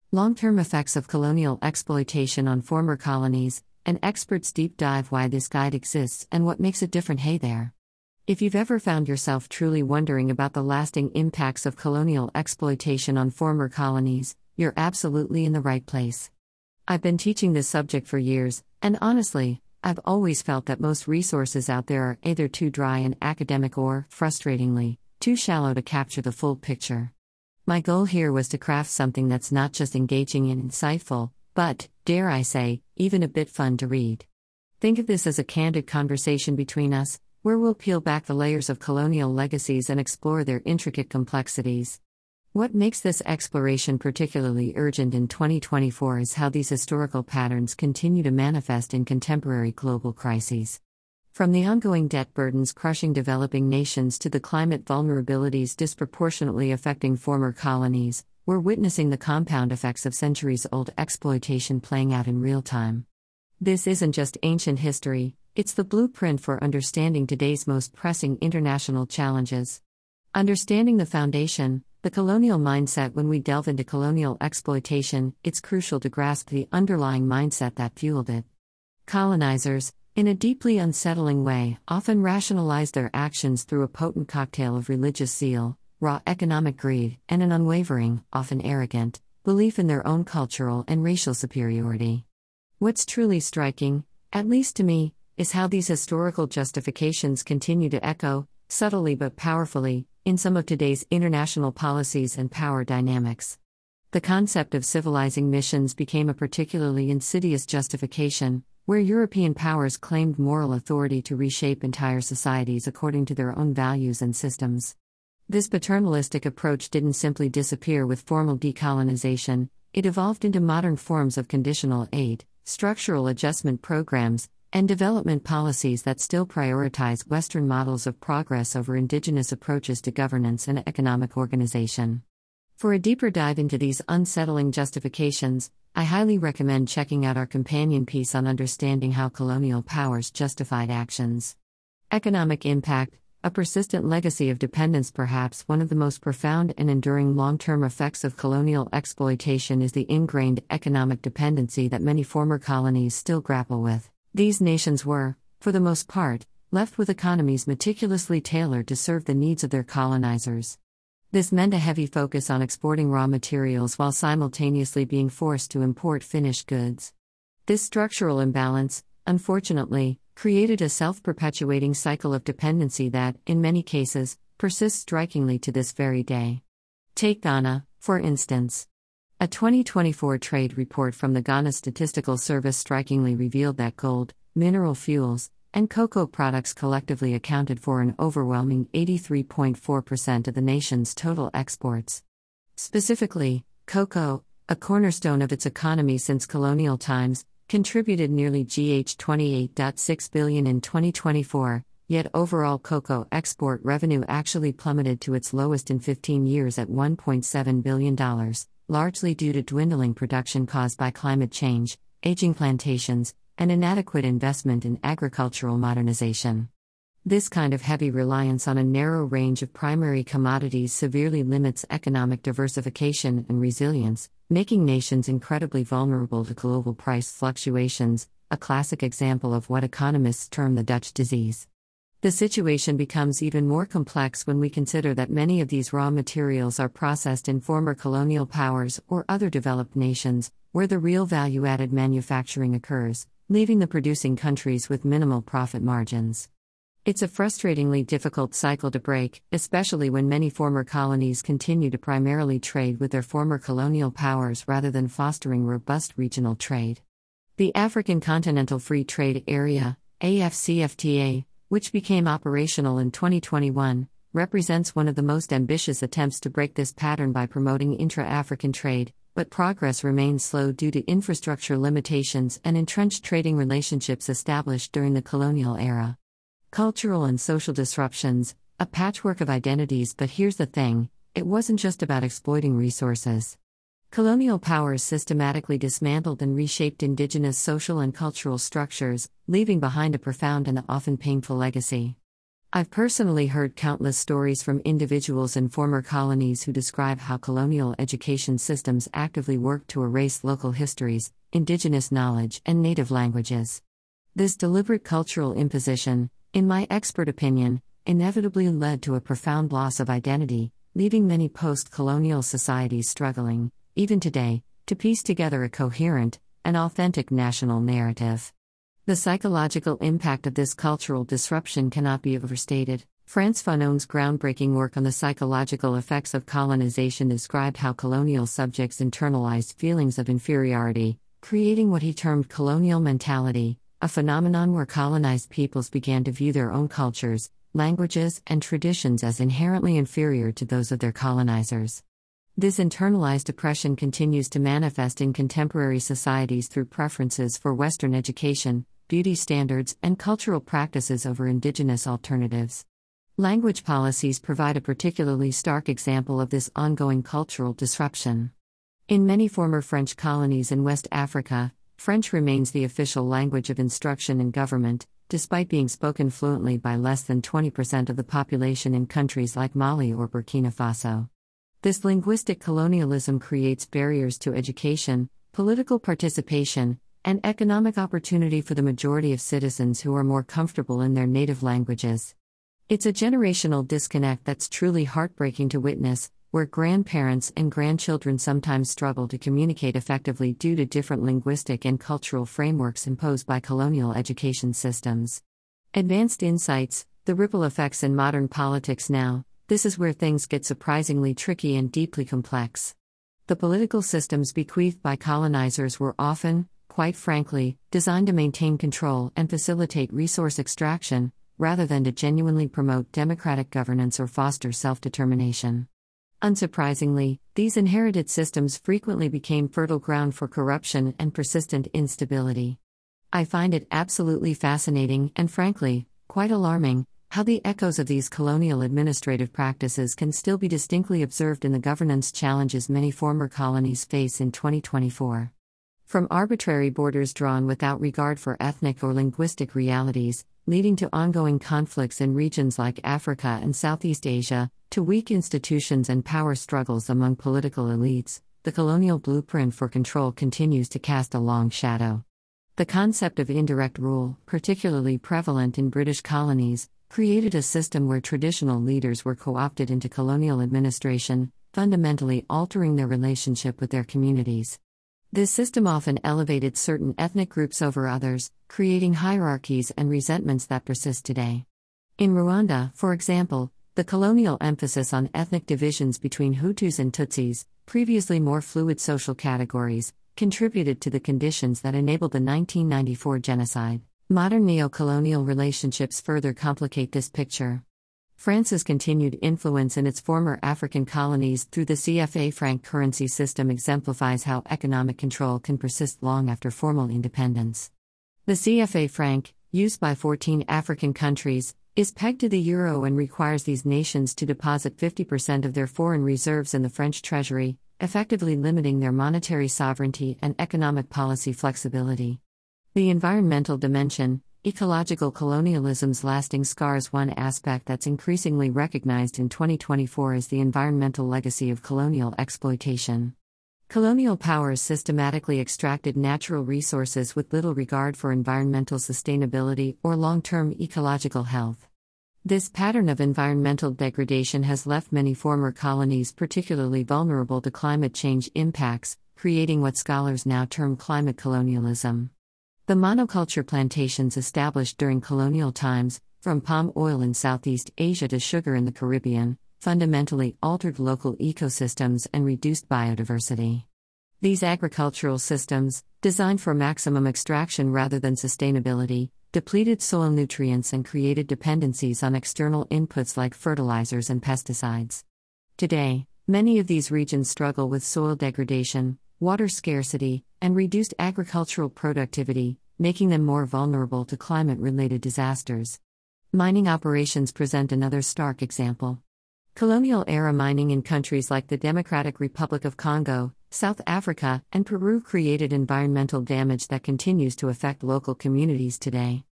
Long-term effects of colonial exploitation on former colonies, an expert's deep dive why this guide exists and what makes it different. Hey there. If you've ever found yourself truly wondering about the lasting impacts of colonial exploitation on former colonies, you're absolutely in the right place. I've been teaching this subject for years, and honestly, I've always felt that most resources out there are either too dry and academic or, frustratingly, too shallow to capture the full picture. My goal here was to craft something that's not just engaging and insightful, but, dare I say, even a bit fun to read. Think of this as a candid conversation between us, where we'll peel back the layers of colonial legacies and explore their intricate complexities. What makes this exploration particularly urgent in 2024 is how these historical patterns continue to manifest in contemporary global crises. From the ongoing debt burdens crushing developing nations to the climate vulnerabilities disproportionately affecting former colonies, we're witnessing the compound effects of centuries-old exploitation playing out in real time. This isn't just ancient history, it's the blueprint for understanding today's most pressing international challenges. Understanding the foundation, the colonial mindset. When we delve into colonial exploitation, it's crucial to grasp the underlying mindset that fueled it. Colonizers, in a deeply unsettling way, often rationalize their actions through a potent cocktail of religious zeal, raw economic greed, and an unwavering, often arrogant, belief in their own cultural and racial superiority. What's truly striking, at least to me, is how these historical justifications continue to echo, subtly but powerfully, in some of today's international policies and power dynamics. The concept of civilizing missions became a particularly insidious justification, where European powers claimed moral authority to reshape entire societies according to their own values and systems. This paternalistic approach didn't simply disappear with formal decolonization, it evolved into modern forms of conditional aid, structural adjustment programs, and development policies that still prioritize Western models of progress over indigenous approaches to governance and economic organization. For a deeper dive into these unsettling justifications, I highly recommend checking out our companion piece on understanding how colonial powers justified actions. Economic impact, a persistent legacy of dependence. Perhaps one of the most profound and enduring long-term effects of colonial exploitation is the ingrained economic dependency that many former colonies still grapple with. These nations were, for the most part, left with economies meticulously tailored to serve the needs of their colonizers. This meant a heavy focus on exporting raw materials while simultaneously being forced to import finished goods. This structural imbalance, unfortunately, created a self-perpetuating cycle of dependency that, in many cases, persists strikingly to this very day. Take Ghana, for instance. A 2024 trade report from the Ghana Statistical Service strikingly revealed that gold, mineral fuels, and cocoa products collectively accounted for an overwhelming 83.4% of the nation's total exports. Specifically, cocoa, a cornerstone of its economy since colonial times, contributed nearly $28.6 billion in 2024, yet overall cocoa export revenue actually plummeted to its lowest in 15 years at $1.7 billion, largely due to dwindling production caused by climate change, aging plantations, and inadequate investment in agricultural modernization. This kind of heavy reliance on a narrow range of primary commodities severely limits economic diversification and resilience, making nations incredibly vulnerable to global price fluctuations, a classic example of what economists term the Dutch disease. The situation becomes even more complex when we consider that many of these raw materials are processed in former colonial powers or other developed nations, where the real value-added manufacturing occurs, leaving the producing countries with minimal profit margins. It's a frustratingly difficult cycle to break, especially when many former colonies continue to primarily trade with their former colonial powers rather than fostering robust regional trade. The African Continental Free Trade Area, AFCFTA, which became operational in 2021, represents one of the most ambitious attempts to break this pattern by promoting intra-African trade, but progress remains slow due to infrastructure limitations and entrenched trading relationships established during the colonial era. Cultural and social disruptions, a patchwork of identities. But here's the thing, it wasn't just about exploiting resources. Colonial powers systematically dismantled and reshaped indigenous social and cultural structures, leaving behind a profound and often painful legacy. I've personally heard countless stories from individuals in former colonies who describe how colonial education systems actively work to erase local histories, indigenous knowledge, and native languages. This deliberate cultural imposition, in my expert opinion, inevitably led to a profound loss of identity, leaving many post-colonial societies struggling, even today, to piece together a coherent and authentic national narrative. The psychological impact of this cultural disruption cannot be overstated. Frantz Fanon's groundbreaking work on the psychological effects of colonization described how colonial subjects internalized feelings of inferiority, creating what he termed colonial mentality, a phenomenon where colonized peoples began to view their own cultures, languages, and traditions as inherently inferior to those of their colonizers. This internalized oppression continues to manifest in contemporary societies through preferences for Western education, beauty standards, and cultural practices over indigenous alternatives. Language policies provide a particularly stark example of this ongoing cultural disruption. In many former French colonies in West Africa, French remains the official language of instruction and government, despite being spoken fluently by less than 20% of the population in countries like Mali or Burkina Faso. This linguistic colonialism creates barriers to education, political participation, and economic opportunity for the majority of citizens who are more comfortable in their native languages. It's a generational disconnect that's truly heartbreaking to witness, where grandparents and grandchildren sometimes struggle to communicate effectively due to different linguistic and cultural frameworks imposed by colonial education systems. Advanced insights, the ripple effects in modern politics now. This is where things get surprisingly tricky and deeply complex. The political systems bequeathed by colonizers were often, quite frankly, designed to maintain control and facilitate resource extraction, rather than to genuinely promote democratic governance or foster self-determination. Unsurprisingly, these inherited systems frequently became fertile ground for corruption and persistent instability. I find it absolutely fascinating and, frankly, quite alarming how the echoes of these colonial administrative practices can still be distinctly observed in the governance challenges many former colonies face in 2024. From arbitrary borders drawn without regard for ethnic or linguistic realities, leading to ongoing conflicts in regions like Africa and Southeast Asia, to weak institutions and power struggles among political elites, the colonial blueprint for control continues to cast a long shadow. The concept of indirect rule, particularly prevalent in British colonies, created a system where traditional leaders were co-opted into colonial administration, fundamentally altering their relationship with their communities. This system often elevated certain ethnic groups over others, creating hierarchies and resentments that persist today. In Rwanda, for example, the colonial emphasis on ethnic divisions between Hutus and Tutsis, previously more fluid social categories, contributed to the conditions that enabled the 1994 genocide. Modern neo-colonial relationships further complicate this picture. France's continued influence in its former African colonies through the CFA franc currency system exemplifies how economic control can persist long after formal independence. The CFA franc, used by 14 African countries, is pegged to the euro and requires these nations to deposit 50% of their foreign reserves in the French treasury, effectively limiting their monetary sovereignty and economic policy flexibility. The environmental dimension, ecological colonialism's lasting scars. One aspect that's increasingly recognized in 2024 is the environmental legacy of colonial exploitation. Colonial powers systematically extracted natural resources with little regard for environmental sustainability or long-term ecological health. This pattern of environmental degradation has left many former colonies particularly vulnerable to climate change impacts, creating what scholars now term climate colonialism. The monoculture plantations established during colonial times, from palm oil in Southeast Asia to sugar in the Caribbean, fundamentally altered local ecosystems and reduced biodiversity. These agricultural systems, designed for maximum extraction rather than sustainability, depleted soil nutrients and created dependencies on external inputs like fertilizers and pesticides. Today, many of these regions struggle with soil degradation, water scarcity, and reduced agricultural productivity, making them more vulnerable to climate-related disasters. Mining operations present another stark example. Colonial-era mining in countries like the Democratic Republic of Congo, South Africa, and Peru created environmental damage that continues to affect local communities today.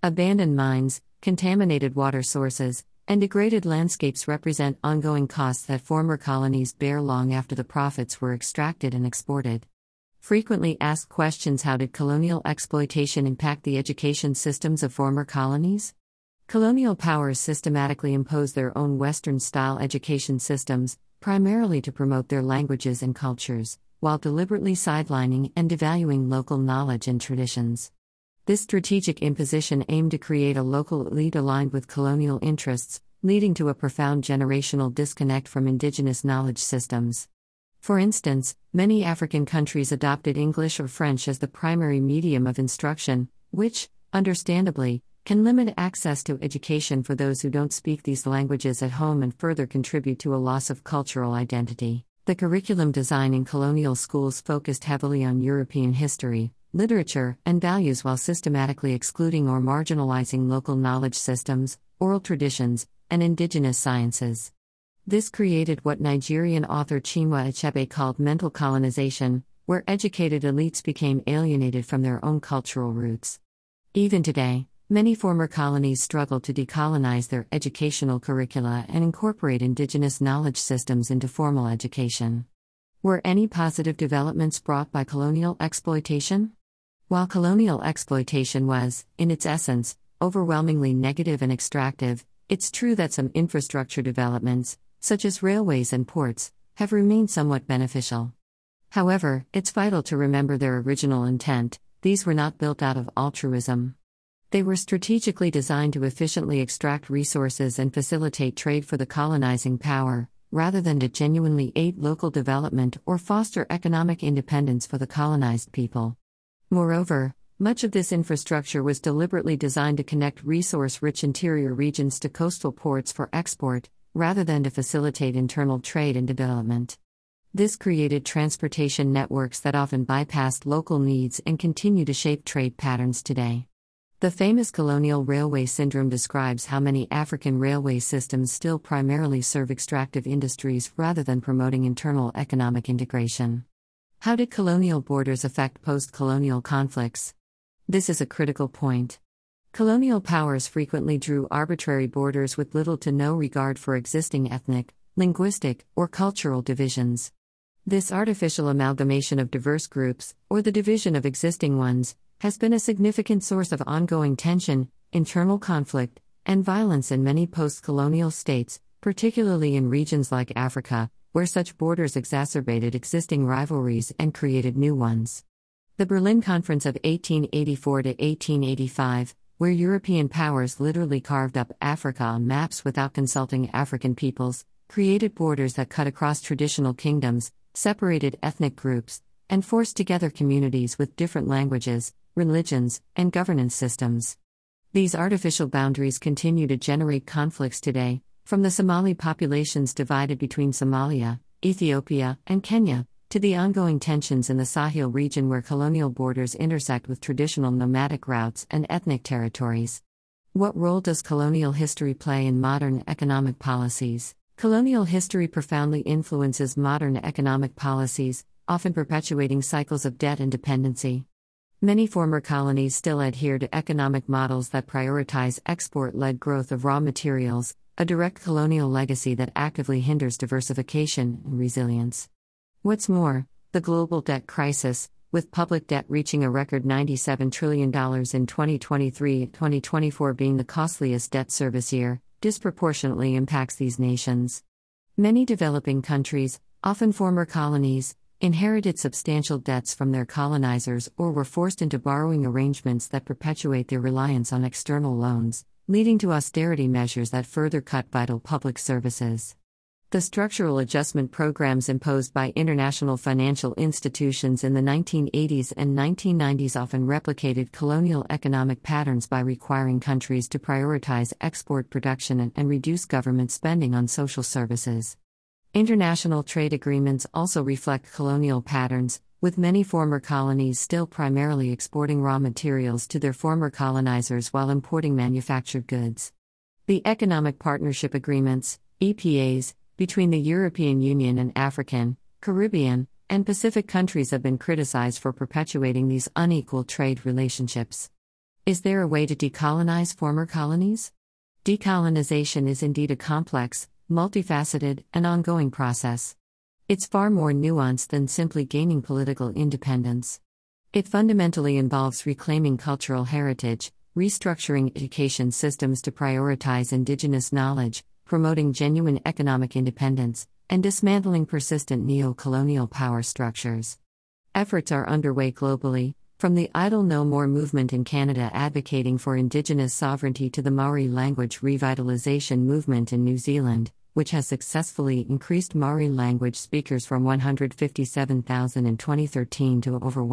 Abandoned mines, contaminated water sources, and degraded landscapes represent ongoing costs that former colonies bear long after the profits were extracted and exported. Frequently asked questions: how did colonial exploitation impact the education systems of former colonies? Colonial powers systematically imposed their own Western-style education systems, primarily to promote their languages and cultures, while deliberately sidelining and devaluing local knowledge and traditions. This strategic imposition aimed to create a local elite aligned with colonial interests, leading to a profound generational disconnect from indigenous knowledge systems. For instance, many African countries adopted English or French as the primary medium of instruction, which, understandably, can limit access to education for those who don't speak these languages at home and further contribute to a loss of cultural identity. The curriculum design in colonial schools focused heavily on European history, literature, and values while systematically excluding or marginalizing local knowledge systems, oral traditions, and indigenous sciences. This created what Nigerian author Chinua Achebe called mental colonization, where educated elites became alienated from their own cultural roots. Even today, many former colonies struggle to decolonize their educational curricula and incorporate indigenous knowledge systems into formal education. Were any positive developments brought by colonial exploitation? While colonial exploitation was, in its essence, overwhelmingly negative and extractive, it's true that some infrastructure developments, such as railways and ports, have remained somewhat beneficial. However, it's vital to remember their original intent: these were not built out of altruism. They were strategically designed to efficiently extract resources and facilitate trade for the colonizing power, rather than to genuinely aid local development or foster economic independence for the colonized people. Moreover, much of this infrastructure was deliberately designed to connect resource-rich interior regions to coastal ports for export, rather than to facilitate internal trade and development. This created transportation networks that often bypassed local needs and continue to shape trade patterns today. The famous colonial railway syndrome describes how many African railway systems still primarily serve extractive industries rather than promoting internal economic integration. How did colonial borders affect post-colonial conflicts? This is a critical point. Colonial powers frequently drew arbitrary borders with little to no regard for existing ethnic, linguistic, or cultural divisions. This artificial amalgamation of diverse groups, or the division of existing ones, has been a significant source of ongoing tension, internal conflict, and violence in many post-colonial states, particularly in regions like Africa, where such borders exacerbated existing rivalries and created new ones. The Berlin Conference of 1884 to 1885, where European powers literally carved up Africa on maps without consulting African peoples, created borders that cut across traditional kingdoms, separated ethnic groups, and forced together communities with different languages, religions, and governance systems. These artificial boundaries continue to generate conflicts today, from the Somali populations divided between Somalia, Ethiopia, and Kenya, to the ongoing tensions in the Sahel region where colonial borders intersect with traditional nomadic routes and ethnic territories. What role does colonial history play in modern economic policies? Colonial history profoundly influences modern economic policies, often perpetuating cycles of debt and dependency. Many former colonies still adhere to economic models that prioritize export-led growth of raw materials, a direct colonial legacy that actively hinders diversification and resilience. What's more, the global debt crisis, with public debt reaching a record $97 trillion in 2023-2024 being the costliest debt service year, disproportionately impacts these nations. Many developing countries, often former colonies, inherited substantial debts from their colonizers or were forced into borrowing arrangements that perpetuate their reliance on external loans, leading to austerity measures that further cut vital public services. The structural adjustment programs imposed by international financial institutions in the 1980s and 1990s often replicated colonial economic patterns by requiring countries to prioritize export production and reduce government spending on social services. International trade agreements also reflect colonial patterns, with many former colonies still primarily exporting raw materials to their former colonizers while importing manufactured goods. The Economic Partnership Agreements, EPAs, between the European Union and African, Caribbean, and Pacific countries have been criticized for perpetuating these unequal trade relationships. Is there a way to decolonize former colonies? Decolonization is indeed a complex, multifaceted, and ongoing process. It's far more nuanced than simply gaining political independence. It fundamentally involves reclaiming cultural heritage, restructuring education systems to prioritize indigenous knowledge, promoting genuine economic independence, and dismantling persistent neo-colonial power structures. Efforts are underway globally, from the Idle No More movement in Canada advocating for Indigenous sovereignty to the Maori language revitalization movement in New Zealand, which has successfully increased Maori language speakers from 157,000 in 2013 to over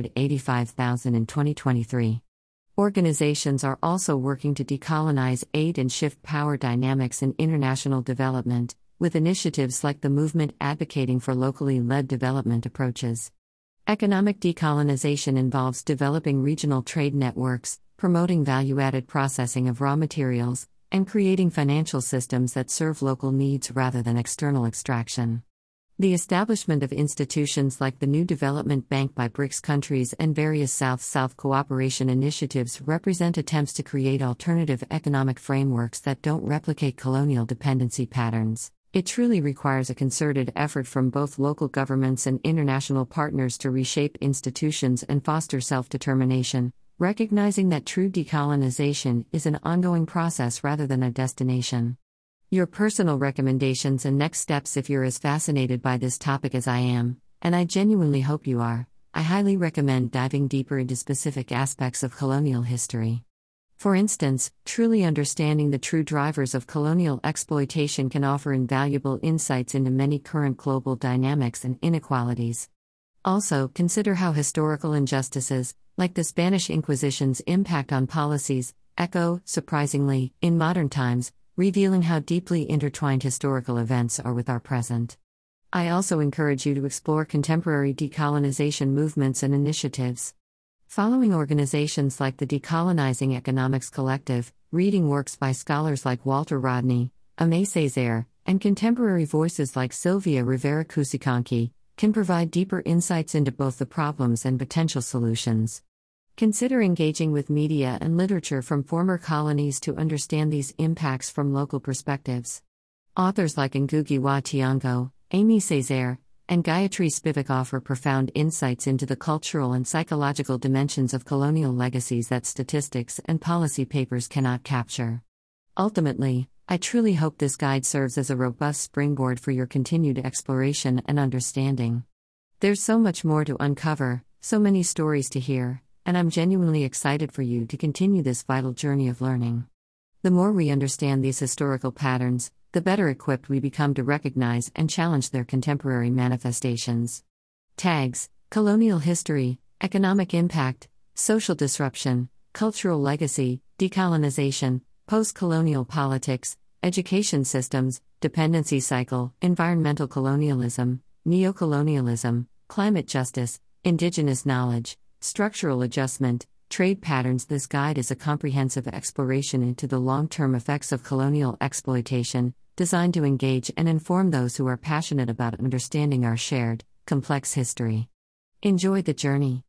185,000 in 2023. Organizations are also working to decolonize aid and shift power dynamics in international development, with initiatives like the movement advocating for locally led development approaches. Economic decolonization involves developing regional trade networks, promoting value-added processing of raw materials, and creating financial systems that serve local needs rather than external extraction. The establishment of institutions like the New Development Bank by BRICS countries and various South-South cooperation initiatives represent attempts to create alternative economic frameworks that don't replicate colonial dependency patterns. It truly requires a concerted effort from both local governments and international partners to reshape institutions and foster self-determination, recognizing that true decolonization is an ongoing process rather than a destination. Your personal recommendations and next steps. If you're as fascinated by this topic as I am, and I genuinely hope you are, I highly recommend diving deeper into specific aspects of colonial history. For instance, truly understanding the true drivers of colonial exploitation can offer invaluable insights into many current global dynamics and inequalities. Also, consider how historical injustices, like the Spanish Inquisition's impact on policies, echo, surprisingly, in modern times, revealing how deeply intertwined historical events are with our present. I also encourage you to explore contemporary decolonization movements and initiatives. Following organizations like the Decolonizing Economics Collective, reading works by scholars like Walter Rodney, Aimé Césaire, and contemporary voices like Sylvia Rivera Kusikanki, can provide deeper insights into both the problems and potential solutions. Consider engaging with media and literature from former colonies to understand these impacts from local perspectives. Authors like Ngugi wa Thiong'o, Aimé Césaire, and Gayatri Spivak offer profound insights into the cultural and psychological dimensions of colonial legacies that statistics and policy papers cannot capture. Ultimately, I truly hope this guide serves as a robust springboard for your continued exploration and understanding. There's so much more to uncover, so many stories to hear, and I'm genuinely excited for you to continue this vital journey of learning. The more we understand these historical patterns, the better equipped we become to recognize and challenge their contemporary manifestations. Tags: colonial history, economic impact, social disruption, cultural legacy, decolonization, post-colonial politics, education systems, dependency cycle, environmental colonialism, neocolonialism, climate justice, indigenous knowledge, structural adjustment, trade patterns. This guide is a comprehensive exploration into the long-term effects of colonial exploitation, designed to engage and inform those who are passionate about understanding our shared, complex history. Enjoy the journey.